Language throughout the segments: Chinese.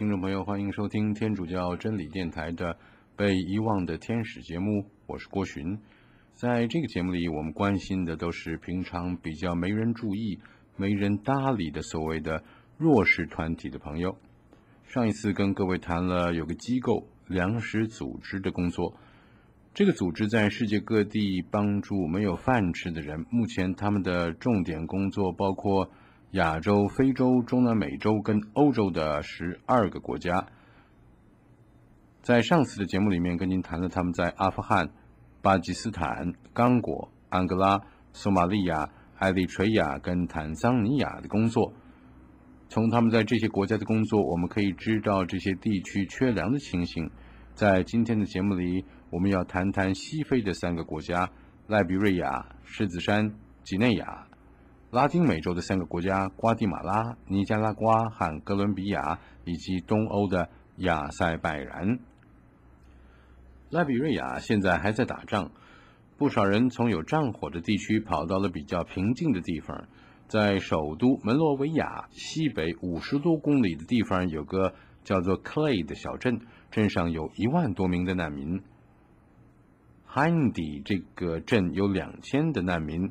听众朋友，欢迎收听天主教真理电台的被遗忘的天使节目，我是郭寻。在这个节目里，我们关心的都是平常比较没人注意、没人搭理的所谓的弱势团体的朋友。上一次跟各位谈了有个机构粮食组织的工作，这个组织在世界各地帮助没有饭吃的人。目前他们的重点工作包括亚洲、非洲、中南美洲跟欧洲的12个国家。在上次的节目里面跟您谈了他们在阿富汗、巴基斯坦、刚果、安哥拉、索马利亚、埃利垂亚跟坦桑尼亚的工作。从他们在这些国家的工作，我们可以知道这些地区缺粮的情形。在今天的节目里，我们要谈谈西非的3个国家：赖比瑞亚、狮子山、几内亚；拉丁美洲的3个国家：瓜地马拉、尼加拉瓜和哥伦比亚，以及东欧的亚塞拜然。赖比瑞亚现在还在打仗，不少人从有战火的地区跑到了比较平静的地方。在首都门罗维亚西北50多公里的地方，有个叫做 Clay 的小镇，镇上有1万多名的难民。Hindi 这个镇有2000的难民，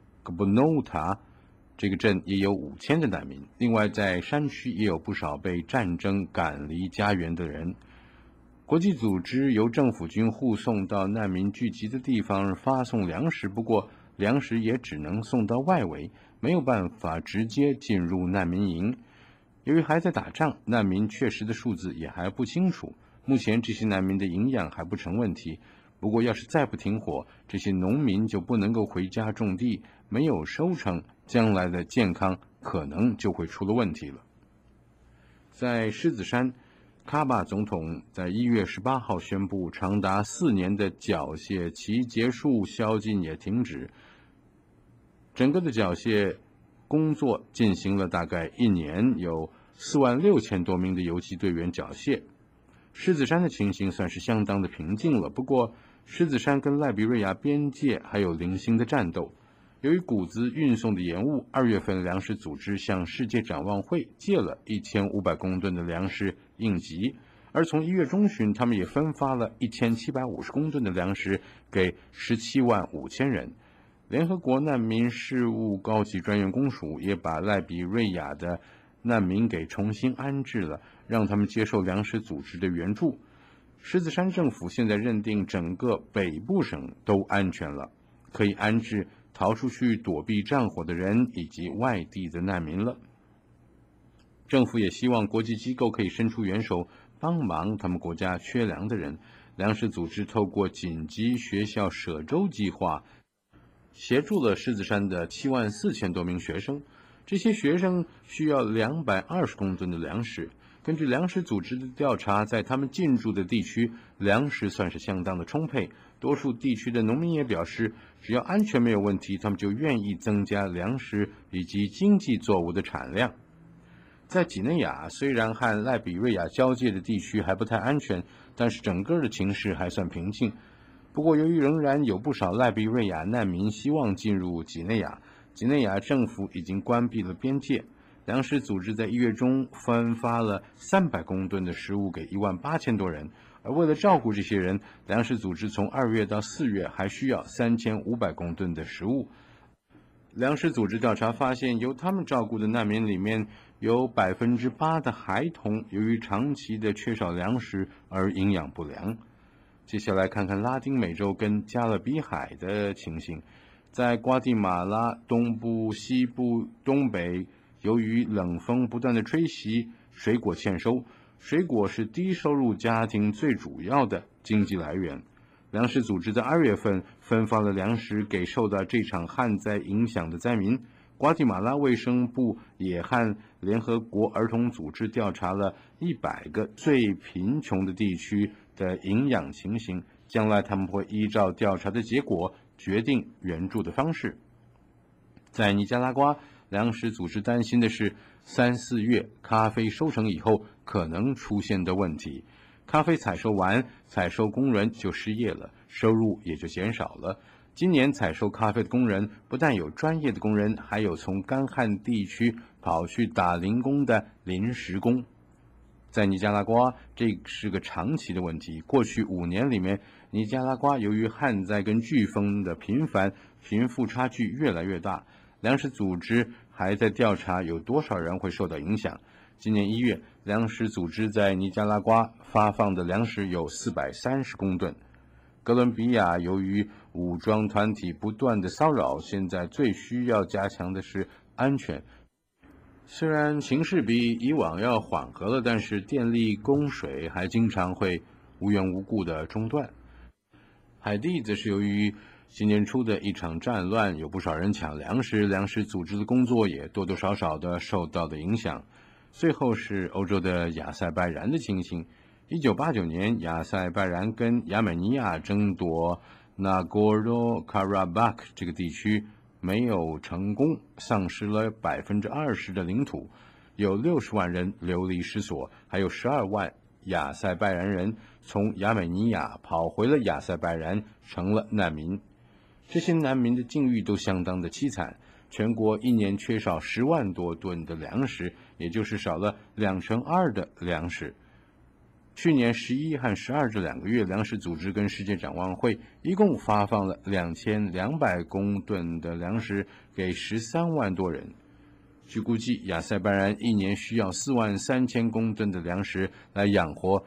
Gbonota 这个镇也有5000的难民。另外在山区也有不少被战争赶离家园的人。国际组织由政府军护送到难民聚集的地方发送粮食，不过粮食也只能送到外围，没有办法直接进入难民营。由于还在打仗，难民确实的数字也还不清楚。目前这些难民的营养还不成问题，不过要是再不停火，这些农民就不能够回家种地，没有收成，将来的健康可能就会出了问题了。在狮子山，卡巴总统在1月18号宣布，长达4年的缴械期结束，宵禁也停止。整个的缴械工作进行了大概1年，有46000多名的游击队员缴械。狮子山的情形算是相当的平静了，不过狮子山跟赖比瑞亚边界还有零星的战斗。由于谷子运送的延误，2月份粮食组织向世界展望会借了1500公吨的粮食应急，而从1月中旬，他们也分发了1750公吨的粮食给175000人。联合国难民事务高级专员公署也把赖比瑞亚的难民给重新安置了，让他们接受粮食组织的援助。狮子山政府现在认定整个北部省都安全了，可以安置逃出去躲避战火的人以及外地的难民了。政府也希望国际机构可以伸出援手，帮忙他们国家缺粮的人。粮食组织透过紧急学校舍粥计划，协助了狮子山的74000多名学生。这些学生需要220公吨的粮食。根据粮食组织的调查，在他们进驻的地区，粮食算是相当的充沛。多数地区的农民也表示，只要安全没有问题，他们就愿意增加粮食以及经济作物的产量。在几内亚，虽然和赖比瑞亚交界的地区还不太安全，但是整个的情势还算平静。不过由于仍然有不少赖比瑞亚难民希望进入几内亚，几内亚政府已经关闭了边界。粮食组织在1月中分发了300公吨的食物给18000多人，而为了照顾这些人，粮食组织从2月到4月还需要3500公吨的食物。粮食组织调查发现，由他们照顾的难民里面有8%的孩童由于长期的缺少粮食而营养不良。接下来看看拉丁美洲跟加勒比海的情形。在瓜地马拉东部、西部、东北，由于冷风不断的吹袭，水果欠收。水果是低收入家庭最主要的经济来源。粮食组织在2月份分发了粮食给受到这场旱灾影响的灾民。瓜地马拉卫生部也和联合国儿童组织调查了100个最贫穷的地区的营养情形，将来他们会依照调查的结果决定援助的方式。在尼加拉瓜，粮食组织担心的是3、4月咖啡收成以后可能出现的问题。咖啡采收完，采收工人就失业了，收入也就减少了。今年采收咖啡的工人不但有专业的工人，还有从干旱地区跑去打零工的临时工。 在尼加拉瓜，这是个长期的问题。过去5年里面，尼加拉瓜由于旱灾跟飓风的频繁，贫富差距越来越大。粮食组织还在调查有多少人会受到影响。今年1月，粮食组织在尼加拉瓜发放的粮食有430公吨。哥伦比亚由于武装团体不断的骚扰，现在最需要加强的是安全。虽然形势比以往要缓和了，但是电力供水还经常会无缘无故的中断。海地则是由于新年初的一场战乱，有不少人抢粮食，粮食组织的工作也多多少少的受到的影响。最后是欧洲的亚塞拜然的情形。1989年，亚塞拜然跟亚美尼亚争夺Nagorno-Karabakh 这个地区没有成功，丧失了20%的领土，有60万人流离失所，还有12万亚塞拜然人从亚美尼亚跑回了亚塞拜然，成了难民。这些难民的境遇都相当的凄惨，全国一年缺少10万多吨的粮食，也就是少了2%的粮食。去年11和12这2个月，粮食组织跟世界展望会一共发放了2200公吨的粮食给13万多人。据估计，亚塞拜然一年需要43000公吨的粮食来养活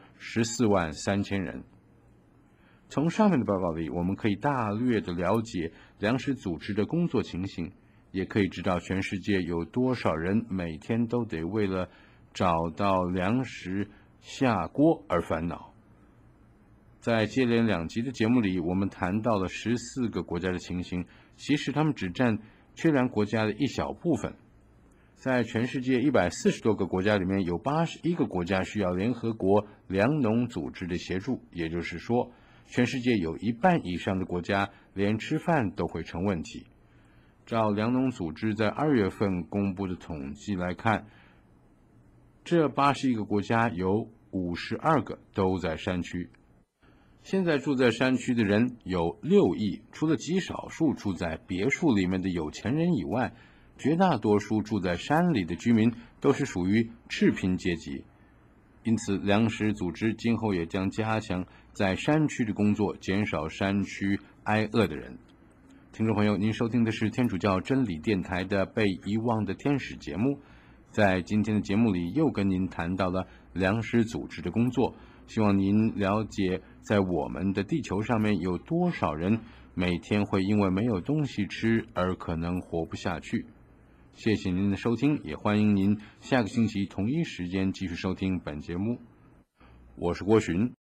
143000人。从上面的报告里，我们可以大略的了解粮食组织的工作情形，也可以知道全世界有多少人每天都得为了找到粮食下锅而烦恼。在接连2集的节目里，我们谈到了14个国家的情形，其实他们只占缺粮国家的一小部分。在全世界140多个国家里面，有81个国家需要联合国粮农组织的协助，也就是说，全世界有1半以上的国家连吃饭都会成问题。照粮农组织在2月份公布的统计来看，这81个国家有52个都在山区。现在住在山区的人有6亿，除了极少数住在别墅里面的有钱人以外，绝大多数住在山里的居民都是属于赤贫阶级。因此，粮食组织今后也将加强在山区的工作，减少山区挨饿的人。听众朋友，您收听的是天主教真理电台的被遗忘的天使节目。在今天的节目里，又跟您谈到了粮食组织的工作，希望您了解在我们的地球上面有多少人每天会因为没有东西吃而可能活不下去。谢谢您的收听，也欢迎您下个星期同一时间继续收听本节目。我是郭洵。